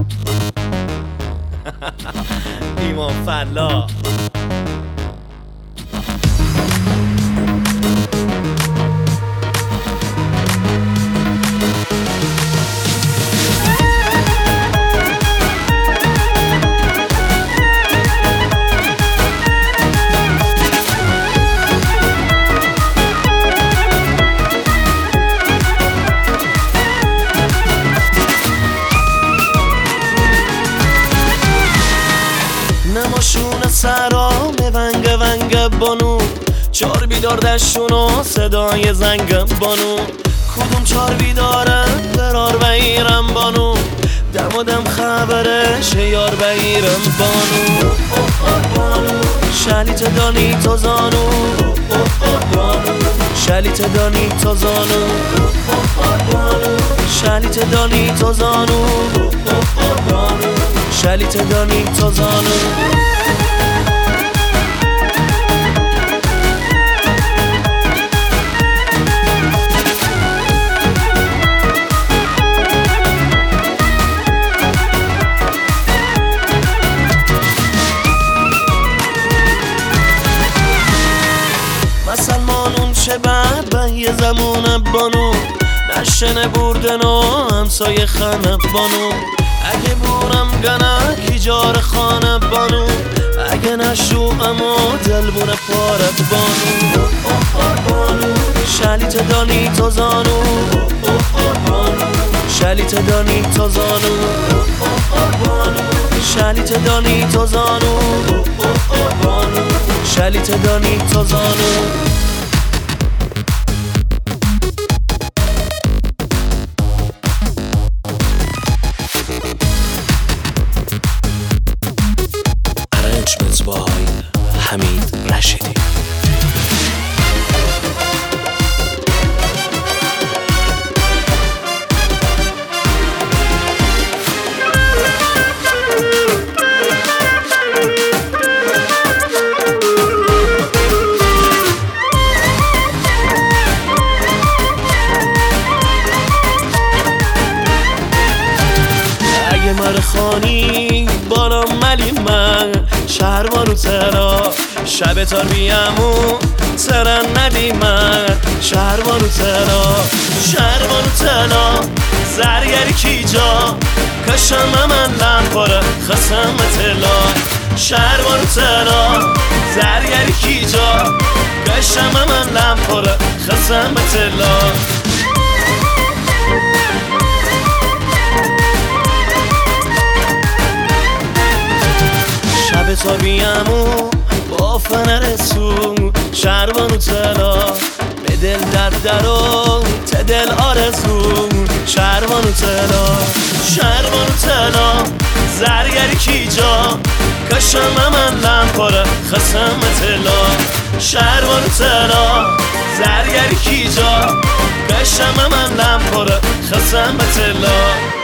ایمان فلا نماشون سرام ونگ ونگ بانو چار بیدار دشونو صدای زنگ بانو کدوم چار بیداره برار بگیرم بانو دم و دم خبرش یار بگیرم بانو شلیت دانی تو زانو شلیت دانی تو زانو شلیت دانی تو زانو شلیت دانی تو زانو مسلمانون چه به یه زمونه بانو نشنه بردن و همسایه خانه بانو اگه بورم گنه کجار خانه بانو اگه نشو اما دل بونه پارت بانو شلیت دانی تو زانو شلیت دانی تو زانو شلیت دانی تو زانو شلیت دانی تو زانو Arrangements by Hamid Rashidi. اگه مرخانی بالا ملی من شهروانو ترا شب تار بیامو ترن ندی من شهروانو ترا زرگری کی جا کشم من لنپاره خسم تلا شهروانو ترا زرگری کی جا کشم من لنپاره خسم تلا شب تا بیامو با فنر سو شهروانو تلا به دل درد و دل آرزو شهروانو تلا زرگری کی جا کشم من لنپاره خسم تلا شهروانو تلا زرگری کی جا کشم من لنپاره خسم تلا